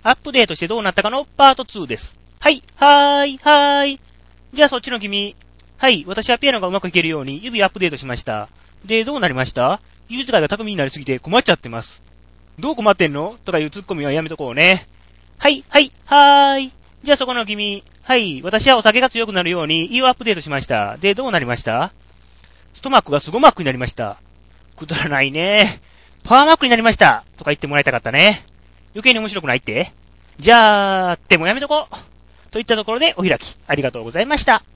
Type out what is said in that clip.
アップデートしてどうなったかのパート2です。はい、はーい、はーい。じゃあそっちの君。はい、私はピアノがうまく弾けるように指アップデートしました。で、どうなりました？技術界が巧みになりすぎて困っちゃってます。どう困ってんのとかいうツッコミはやめとこうね。はい、はい、はーい。じゃあそこの君。はい、私はお酒が強くなるように胃をアップデートしました。で、どうなりました？ストマックがスゴマックになりました。くだらないね。パワーマックになりました。とか言ってもらいたかったね。余計に面白くないって？じゃあ、でもやめとこう。といったところでお開き。ありがとうございました。